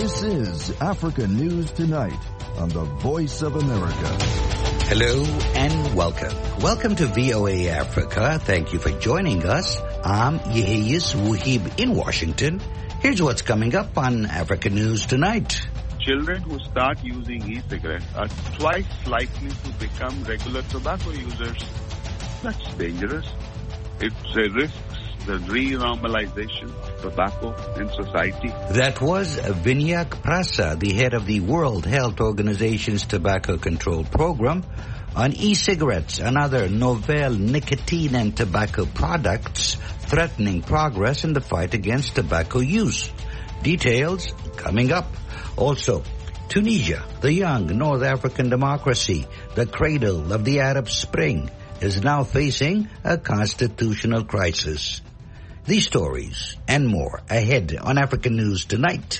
This is Africa News Tonight on the Voice of America. Hello and welcome. Welcome to VOA Africa. Thank you for joining us. I'm Yehiyas Wuhib in Washington. Here's what's coming up on Africa News Tonight. Children who start using e-cigarettes are twice likely to become regular tobacco users. That's dangerous. It risks the re-normalization of tobacco in society. That was Vinayak Prasad, the head of the World Health Organization's Tobacco Control Program, on e-cigarettes and other novel nicotine and tobacco products threatening progress in the fight against tobacco use. Details coming up. Also, Tunisia, the young North African democracy, the cradle of the Arab Spring, is now facing a constitutional crisis. These stories and more ahead on Africa News Tonight.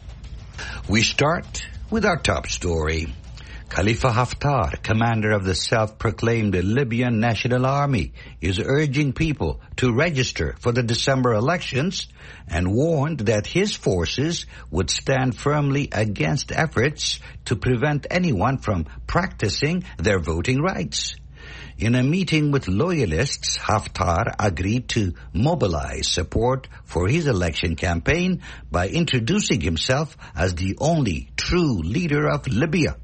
We start with our top story. Khalifa Haftar, commander of the self-proclaimed Libyan National Army, is urging people to register for the December elections and warned that his forces would stand firmly against efforts to prevent anyone from practicing their voting rights. In a meeting with loyalists, Haftar agreed to mobilize support for his election campaign by introducing himself as the only true leader of Libya.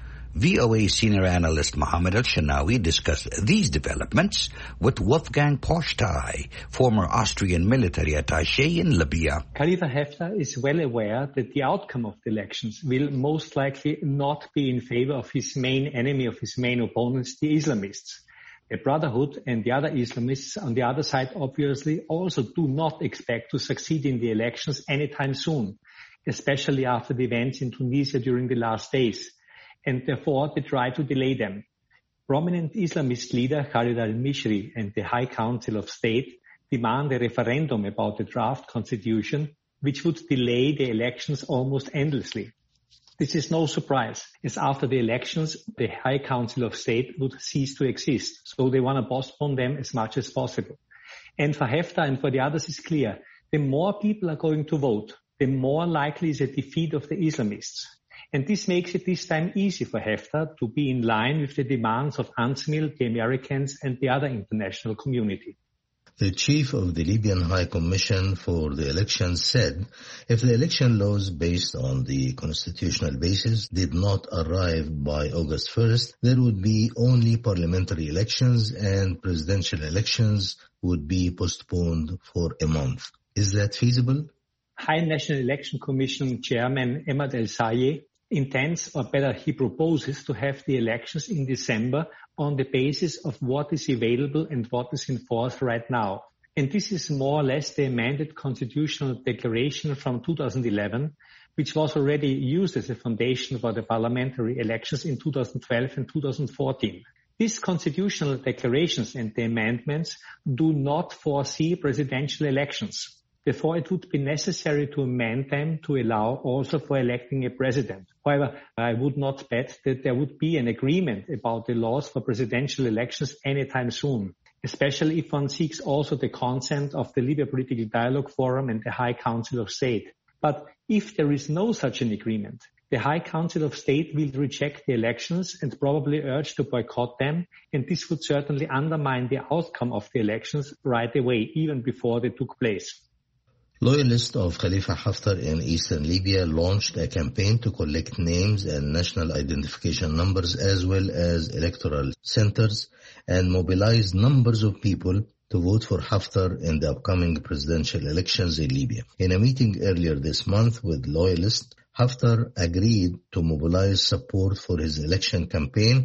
VOA senior analyst Mohammed Al-Shanawi discussed these developments with Wolfgang Poschtai, former Austrian military attaché in Libya. Khalifa Haftar is well aware that the outcome of the elections will most likely not be in favor of his main enemy, of his main opponents, the Islamists. The Brotherhood and the other Islamists on the other side obviously also do not expect to succeed in the elections anytime soon, especially after the events in Tunisia during the last days. And therefore they try to delay them. Prominent Islamist leader Khalid al-Mishri and the High Council of State demand a referendum about the draft constitution, which would delay the elections almost endlessly. This is no surprise, as after the elections, the High Council of State would cease to exist. So they want to postpone them as much as possible. And for Haftar and for the others is clear, the more people are going to vote, the more likely is a defeat of the Islamists. And this makes it this time easy for Haftar to be in line with the demands of UNSMIL, the Americans, and the other international community. The chief of the Libyan High Commission for the elections said if the election laws based on the constitutional basis did not arrive by August 1st, there would be only parliamentary elections and presidential elections would be postponed for a month. Is that feasible? High National Election Commission Chairman Emad El-Sayeh intends, or better, he proposes to have the elections in December on the basis of what is available and what is in force right now. And this is more or less the amended constitutional declaration from 2011, which was already used as a foundation for the parliamentary elections in 2012 and 2014. These constitutional declarations and the amendments do not foresee presidential elections. Therefore, it would be necessary to amend them to allow also for electing a president. However, I would not bet that there would be an agreement about the laws for presidential elections anytime soon, especially if one seeks also the consent of the Libya Political Dialogue Forum and the High Council of State. But if there is no such an agreement, the High Council of State will reject the elections and probably urge to boycott them, and this would certainly undermine the outcome of the elections right away, even before they took place. Loyalists of Khalifa Haftar in eastern Libya launched a campaign to collect names and national identification numbers as well as electoral centers and mobilized numbers of people to vote for Haftar in the upcoming presidential elections in Libya. In a meeting earlier this month with loyalists, Haftar agreed to mobilize support for his election campaign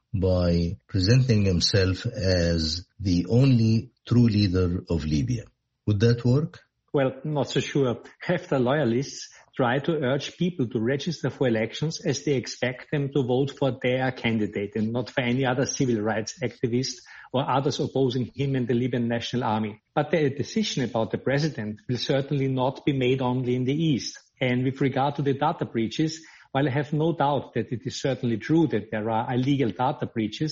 by presenting himself as the only true leader of Libya. Would that work? Well, not so sure. Haftar loyalists try to urge people to register for elections as they expect them to vote for their candidate and not for any other civil rights activist or others opposing him and the Libyan National Army. But the decision about the president will certainly not be made only in the East. And with regard to the data breaches, while I have no doubt that it is certainly true that there are illegal data breaches,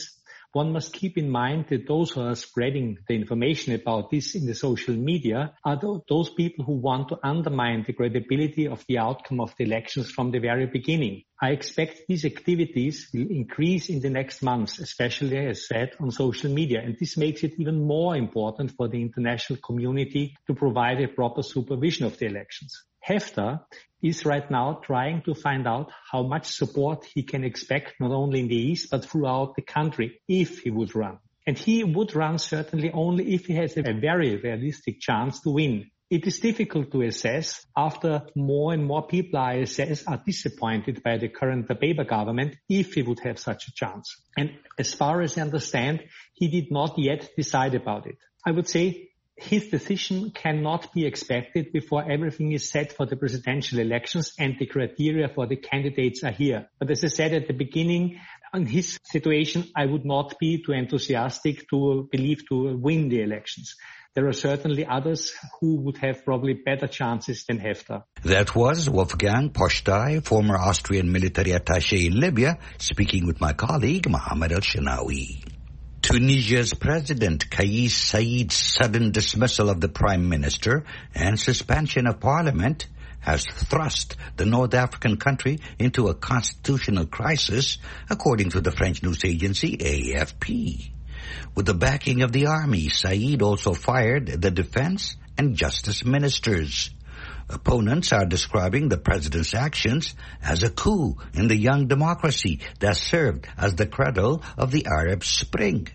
one must keep in mind that those who are spreading the information about this in the social media are those people who want to undermine the credibility of the outcome of the elections from the very beginning. I expect these activities will increase in the next months, especially, as said, on social media. And this makes it even more important for the international community to provide a proper supervision of the elections. Haftar is right now trying to find out how much support he can expect, not only in the east, but throughout the country, if he would run. And he would run certainly only if he has a very realistic chance to win. It is difficult to assess after more and more people are disappointed by the current Labour government if he would have such a chance. And as far as I understand, he did not yet decide about it. I would say his decision cannot be expected before everything is set for the presidential elections and the criteria for the candidates are here. But as I said at the beginning, in his situation, I would not be too enthusiastic to believe to win the elections. There are certainly others who would have probably better chances than Haftar. That was Wolfgang Poshtay, former Austrian military attaché in Libya, speaking with my colleague Mohammed El-Shinawi. Tunisia's President Kais Saied's sudden dismissal of the Prime Minister and suspension of Parliament has thrust the North African country into a constitutional crisis, according to the French news agency AFP. With the backing of the army, Saied also fired the defense and justice ministers. Opponents are describing the president's actions as a coup in the young democracy that served as the cradle of the Arab Spring.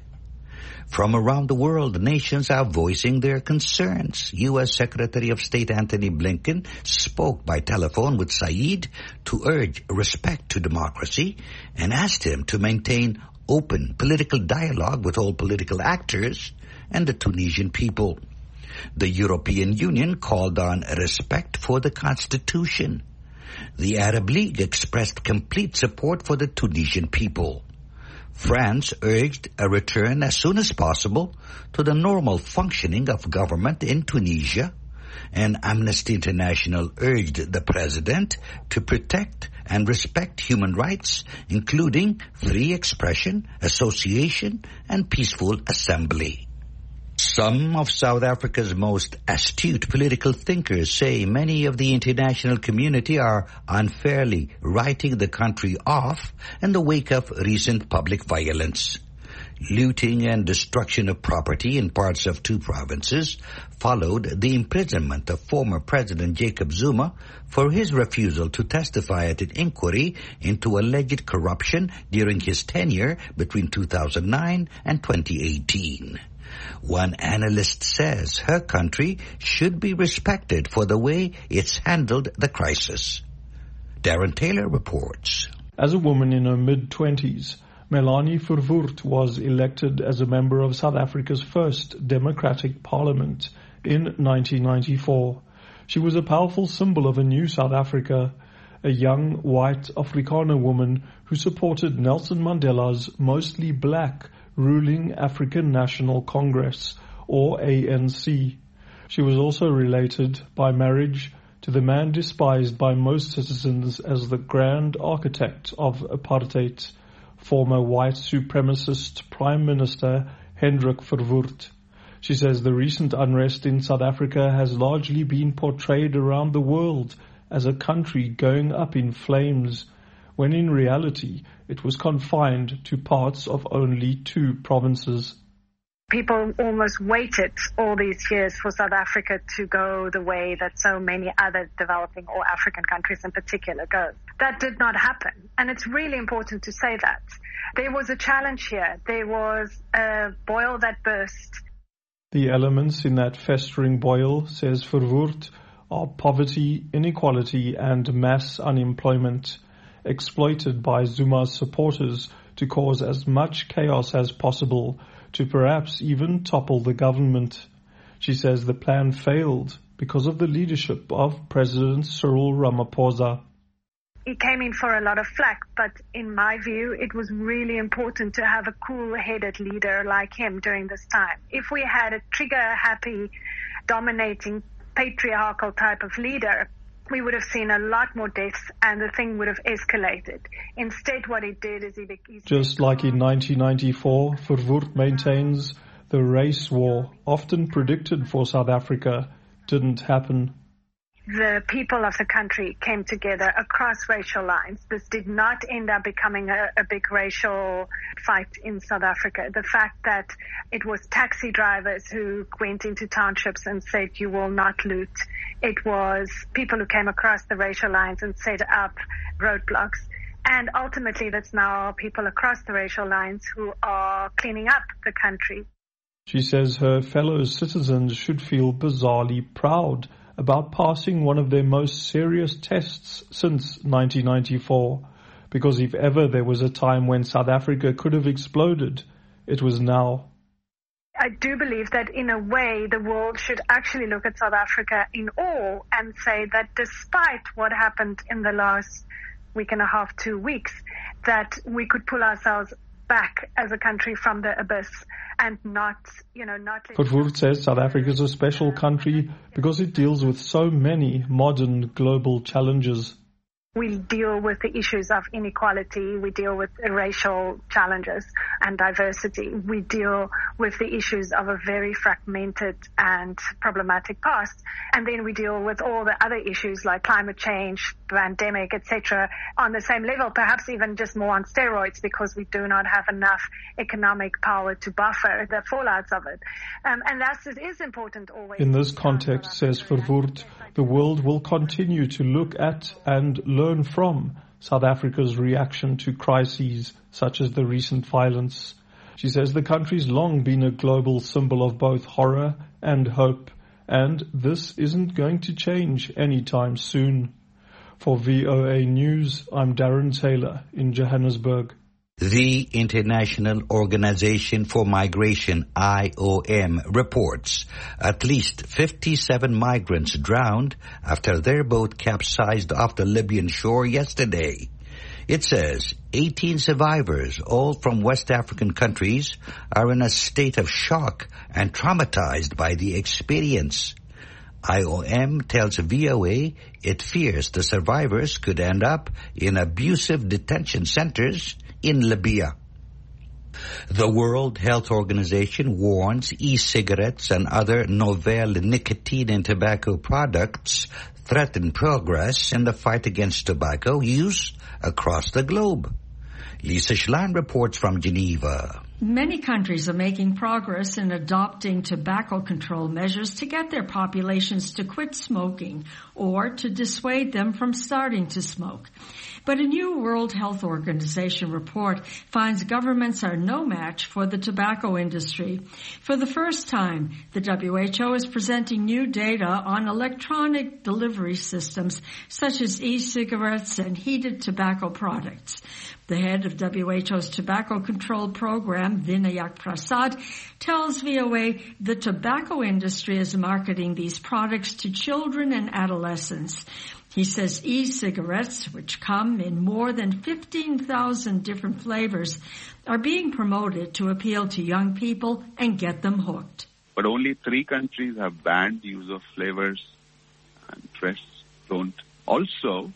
From around the world, nations are voicing their concerns. U.S. Secretary of State Antony Blinken spoke by telephone with Saied to urge respect to democracy and asked him to maintain open political dialogue with all political actors and the Tunisian people. The European Union called on respect for the Constitution. The Arab League expressed complete support for the Tunisian people. France urged a return as soon as possible to the normal functioning of government in Tunisia, and Amnesty International urged the president to protect and respect human rights, including free expression, association, and peaceful assembly. Some of South Africa's most astute political thinkers say many of the international community are unfairly writing the country off in the wake of recent public violence. Looting and destruction of property in parts of 2 provinces followed the imprisonment of former President Jacob Zuma for his refusal to testify at an inquiry into alleged corruption during his tenure between 2009 and 2018. One analyst says her country should be respected for the way it's handled the crisis. Darren Taylor reports. As a woman in her mid-20s, Melanie Verwoerd was elected as a member of South Africa's first democratic parliament in 1994. She was a powerful symbol of a new South Africa, a young white Afrikaner woman who supported Nelson Mandela's mostly black ruling African National Congress, or ANC. She was also related by marriage to the man despised by most citizens as the grand architect of apartheid, former white supremacist Prime Minister Hendrik Verwoerd. She says the recent unrest in South Africa has largely been portrayed around the world as a country going up in flames, when in reality it was confined to parts of only 2 provinces. People almost waited all these years for South Africa to go the way that so many other developing or African countries in particular go. That did not happen. And it's really important to say that. There was a challenge here. There was a boil that burst. The elements in that festering boil, says Verwoerd, are poverty, inequality and mass unemployment, exploited by Zuma's supporters to cause as much chaos as possible, to perhaps even topple the government. She says the plan failed because of the leadership of President Cyril Ramaphosa. He came in for a lot of flack, but in my view, it was really important to have a cool-headed leader like him during this time. If we had a trigger-happy, dominating, patriarchal type of leader, we would have seen a lot more deaths and the thing would have escalated. Instead, what he did is just like in 1994, Verwoerd maintains the race war, often predicted for South Africa, didn't happen. The people of the country came together across racial lines. This did not end up becoming a big racial fight in South Africa. The fact that it was taxi drivers who went into townships and said, you will not loot. It was people who came across the racial lines and set up roadblocks. And ultimately, that's now people across the racial lines who are cleaning up the country. She says her fellow citizens should feel bizarrely proud about passing one of their most serious tests since 1994, because if ever there was a time when South Africa could have exploded, it was now. I do believe that in a way the world should actually look at South Africa in awe and say that despite what happened in the last week and a half, 2 weeks, that we could pull ourselves back as a country from the abyss and not. Verwoerd says South Africa is a special country because it deals with so many modern global challenges. We deal with the issues of inequality. We deal with racial challenges and diversity. We deal with the issues of a very fragmented and problematic past. And then we deal with all the other issues like climate change, pandemic, etc. on the same level, perhaps even just more on steroids because we do not have enough economic power to buffer the fallouts of it. And thus it is important always. In this context, says Verwoerd, the world will continue to look at and learn from South Africa's reaction to crises such as the recent violence. She says the country's long been a global symbol of both horror and hope, and this isn't going to change anytime soon. For VOA News, I'm Darren Taylor in Johannesburg. The International Organization for Migration, IOM, reports at least 57 migrants drowned after their boat capsized off the Libyan shore yesterday. It says 18 survivors, all from West African countries, are in a state of shock and traumatized by the experience. IOM tells VOA it fears the survivors could end up in abusive detention centers in Libya. The World Health Organization warns e-cigarettes and other novel nicotine and tobacco products threaten progress in the fight against tobacco use across the globe. Lisa Schlein reports from Geneva. Many countries are making progress in adopting tobacco control measures to get their populations to quit smoking or to dissuade them from starting to smoke. But a new World Health Organization report finds governments are no match for the tobacco industry. For the first time, the WHO is presenting new data on electronic delivery systems such as e-cigarettes and heated tobacco products. The head of WHO's tobacco control program, Vinayak Prasad, tells VOA the tobacco industry is marketing these products to children and adolescents. He says e-cigarettes, which come in more than 15,000 different flavors, are being promoted to appeal to young people and get them hooked. But only 3 countries have banned use of flavors and rest don't. Also,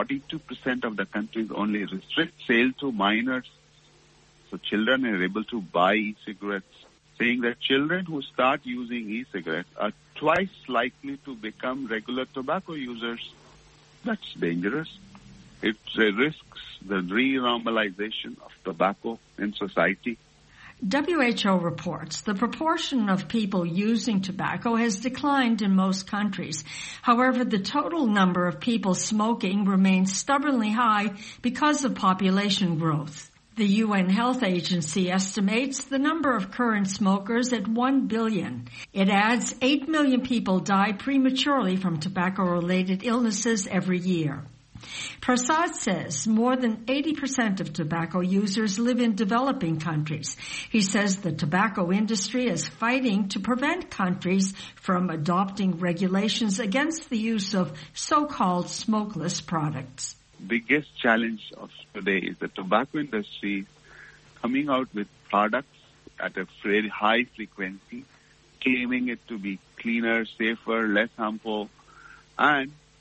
42% of the countries only restrict sale to minors. So children are able to buy e-cigarettes, saying that children who start using e-cigarettes are twice likely to become regular tobacco users. That's dangerous. It risks the re-normalization of tobacco in society. WHO reports the proportion of people using tobacco has declined in most countries. However, the total number of people smoking remains stubbornly high because of population growth. The UN Health Agency estimates the number of current smokers at 1 billion. It adds 8 million people die prematurely from tobacco-related illnesses every year. Prasad says more than 80% of tobacco users live in developing countries. He says the tobacco industry is fighting to prevent countries from adopting regulations against the use of so-called smokeless products. Biggest challenge of today is the tobacco industry coming out with products at a very high frequency, claiming it to be cleaner, safer, less harmful, and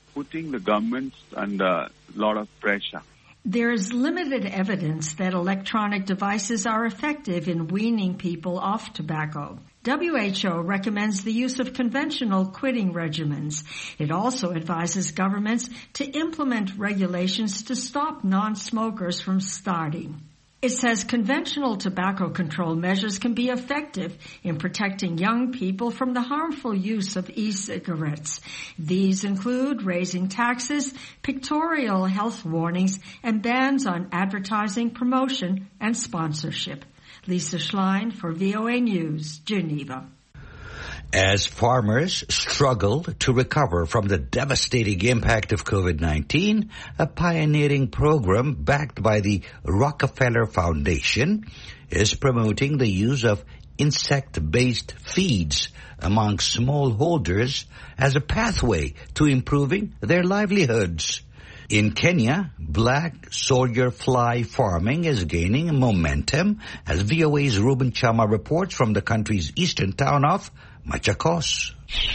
putting the governments under a lot of pressure. There is limited evidence that electronic devices are effective in weaning people off tobacco. WHO recommends the use of conventional quitting regimens. It also advises governments to implement regulations to stop non-smokers from starting. It says conventional tobacco control measures can be effective in protecting young people from the harmful use of e-cigarettes. These include raising taxes, pictorial health warnings, and bans on advertising, promotion, and sponsorship. Lisa Schlein for VOA News, Geneva. As farmers struggle to recover from the devastating impact of COVID-19, a pioneering program backed by the Rockefeller Foundation is promoting the use of insect-based feeds among smallholders as a pathway to improving their livelihoods. In Kenya, black soldier fly farming is gaining momentum as VOA's Ruben Chama reports from the country's eastern town of Machakos.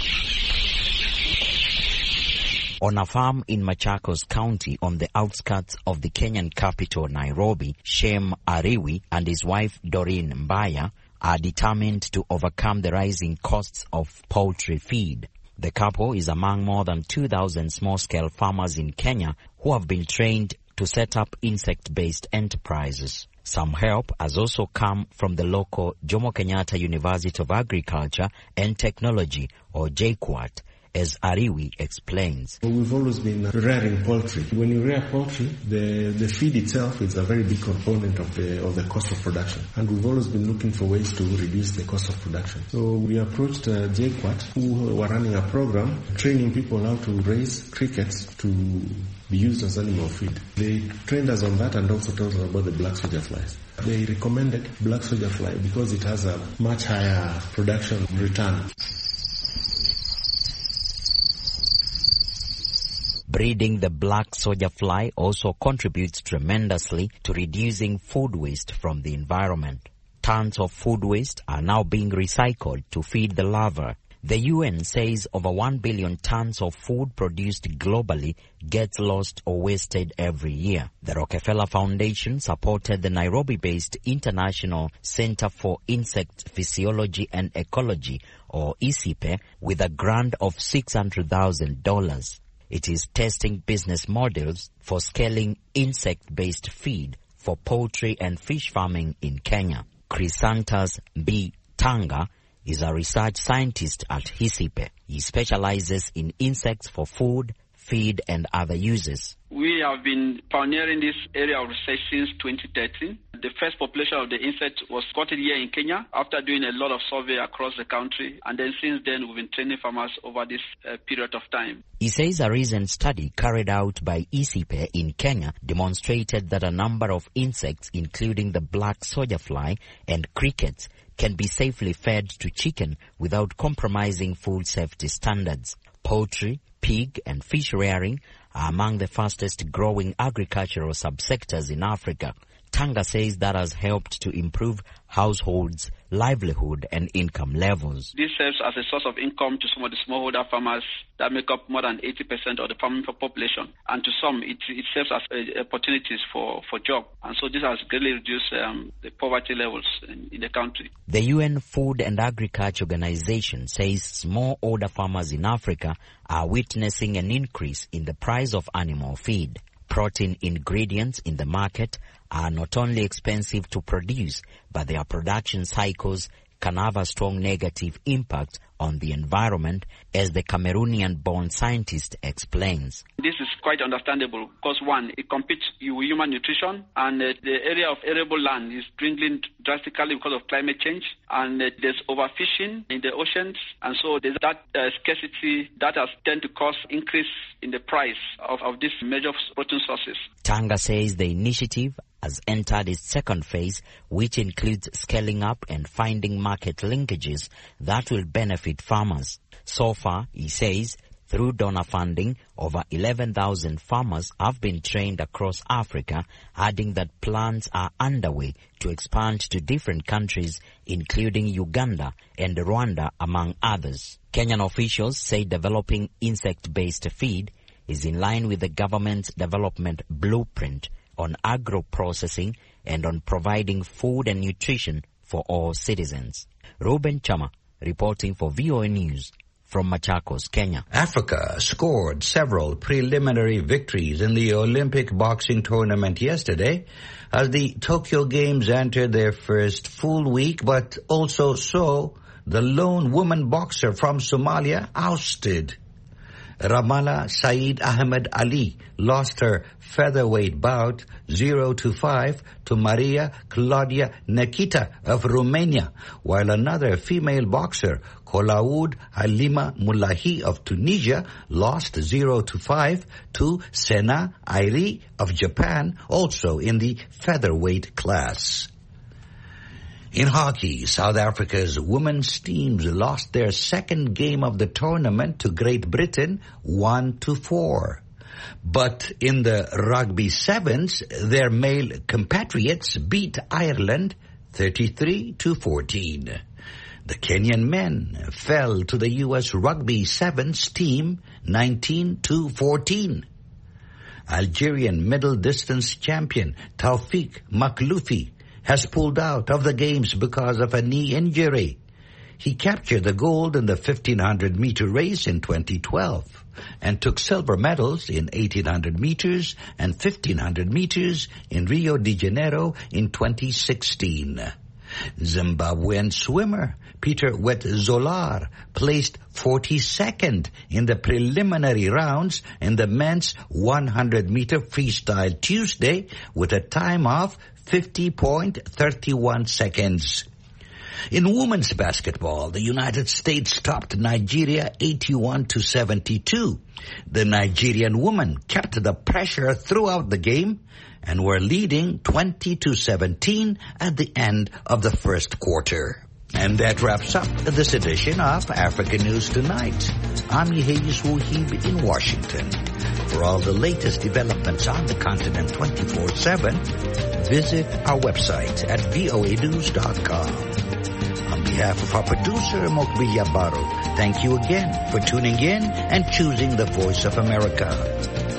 On a farm in Machakos County on the outskirts of the Kenyan capital Nairobi, Shem Ariwi and his wife Doreen Mbaya are determined to overcome the rising costs of poultry feed. The couple is among more than 2,000 small-scale farmers in Kenya who have been trained to set up insect-based enterprises. Some help has also come from the local Jomo Kenyatta University of Agriculture and Technology, or JKUAT, as Ariwi explains. We've always been rearing poultry. When you rear poultry, the feed itself is a very big component of the cost of production. And we've always been looking for ways to reduce the cost of production. So we approached JKUAT, who were running a program training people how to raise crickets to be used as animal feed. They trained us on that and also told us about the black soldier flies. They recommended black soldier fly because it has a much higher production return. Breeding the black soldier fly also contributes tremendously to reducing food waste from the environment. Tons of food waste are now being recycled to feed the larvae. The UN says over 1 billion tons of food produced globally gets lost or wasted every year. The Rockefeller Foundation supported the Nairobi-based International Center for Insect Physiology and Ecology, or ICIPE, with a grant of $600,000. It is testing business models for scaling insect-based feed for poultry and fish farming in Kenya. Chrysantas B. Tanga is a research scientist at ICIPE. He specializes in insects for food, feed, and other uses. We have been pioneering this area of research since 2013. The first population of the insect was spotted here in Kenya after doing a lot of survey across the country. And then since then, we've been training farmers over this period of time. He says a recent study carried out by ICIPE in Kenya demonstrated that a number of insects, including the black soldier fly and crickets, can be safely fed to chicken without compromising food safety standards. Poultry, pig, and fish rearing are among the fastest growing agricultural subsectors in Africa. Tanga says that has helped to improve households' livelihood and income levels. This serves as a source of income to some of the smallholder farmers that make up more than 80% of the farming population. And to some, it serves as opportunities for job. And so this has greatly reduced the poverty levels in the country. The UN Food and Agriculture Organization says smallholder farmers in Africa are witnessing an increase in the price of animal feed. Protein ingredients in the market are not only expensive to produce, but their production cycles can have a strong negative impact on the environment, as the Cameroonian-born scientist explains. This is quite understandable because, one, it competes with human nutrition, and the area of arable land is dwindling drastically because of climate change, and there's overfishing in the oceans, and so there's that scarcity that has tend to cause increase in the price of these major protein sources. Tanga says the initiative has entered its second phase, which includes scaling up and finding market linkages that will benefit farmers. So far, he says, through donor funding, over 11,000 farmers have been trained across Africa, adding that plans are underway to expand to different countries, including Uganda and Rwanda, among others. Kenyan officials say developing insect-based feed is in line with the government's development blueprint on agro-processing and on providing food and nutrition for all citizens. Ruben Chama, reporting for VOA News from Machakos, Kenya. Africa scored several preliminary victories in the Olympic boxing tournament yesterday as the Tokyo Games entered their first full week, but also saw the lone woman boxer from Somalia ousted. Ramala Saeed Ahmed Ali lost her featherweight bout 0-5 to Maria Claudia Nekita of Romania, while another female boxer, Kolaoud Halima Mulahi of Tunisia, lost 0-5 to Sena Airi of Japan, also in the featherweight class. In hockey, South Africa's women's teams lost their second game of the tournament to Great Britain 1-4. But in the rugby sevens, their male compatriots beat Ireland 33-14. The Kenyan men fell to the U.S. rugby sevens team 19-14. Algerian middle distance champion Taufik Makhloufi has pulled out of the games because of a knee injury. He captured the gold in the 1500-meter race in 2012 and took silver medals in 1800 meters and 1500 meters in Rio de Janeiro in 2016. Zimbabwean swimmer Peter Wetzolar placed 42nd in the preliminary rounds in the men's 100-meter freestyle Tuesday with a time of 50.31 seconds. In women's basketball, the United States topped Nigeria 81-72. The Nigerian women kept the pressure throughout the game and were leading 20-17 at the end of the first quarter. And that wraps up this edition of African News Tonight. I'm Yeheyes Wuhib in Washington. For all the latest developments on the continent 24/7, visit our website at voanews.com. On behalf of our producer, Mokbilia Baro, thank you again for tuning in and choosing the Voice of America.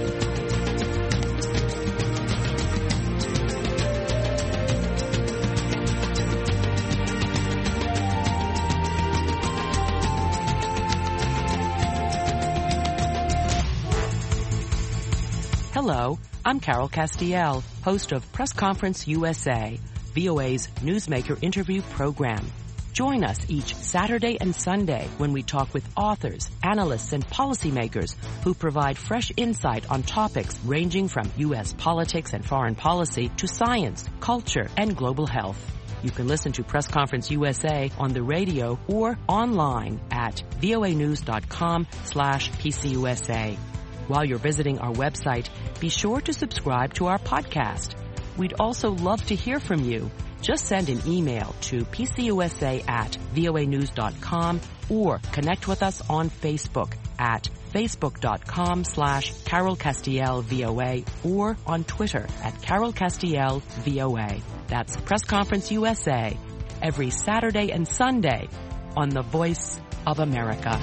Hello, I'm Carol Castiel, host of Press Conference USA, VOA's newsmaker interview program. Join us each Saturday and Sunday when we talk with authors, analysts, and policymakers who provide fresh insight on topics ranging from U.S. politics and foreign policy to science, culture, and global health. You can listen to Press Conference USA on the radio or online at voanews.com/PCUSA. While you're visiting our website, be sure to subscribe to our podcast. We'd also love to hear from you. Just send an email to pcusa@voanews.com or connect with us on Facebook at facebook.com/Carol Castiel VOA or on Twitter at Carol Castiel VOA. That's Press Conference USA every Saturday and Sunday on the Voice of America.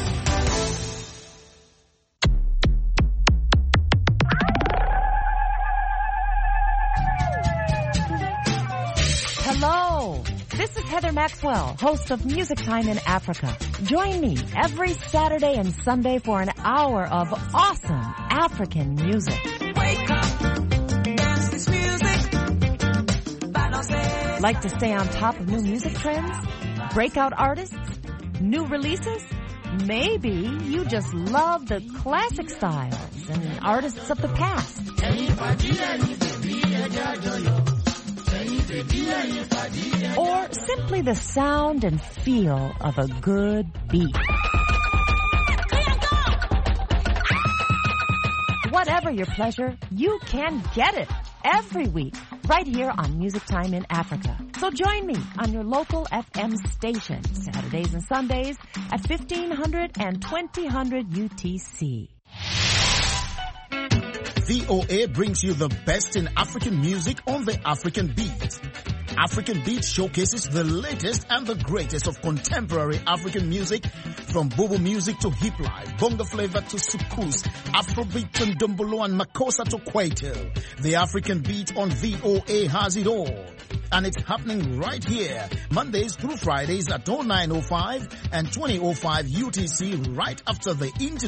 Hello, this is Heather Maxwell, host of Music Time in Africa. Join me every Saturday and Sunday for an hour of awesome African music. Wake up, dance this music. Like to stay on top of new music trends? Breakout artists? New releases? Maybe you just love the classic styles and artists of the past. Or simply the sound and feel of a good beat. Whatever your pleasure, you can get it every week right here on Music Time in Africa. So join me on your local FM station Saturdays and Sundays at 1500 and 2000 UTC. VOA brings you the best in African music on the African beat. African Beat showcases the latest and the greatest of contemporary African music, from Bobo music to hip life, bongo flavor to soukous, Afrobeat to Ndombolo and Makossa to Kwaito. The African Beat on VOA has it all. And it's happening right here, Mondays through Fridays at 09:05 and 20:05 UTC, right after the internet.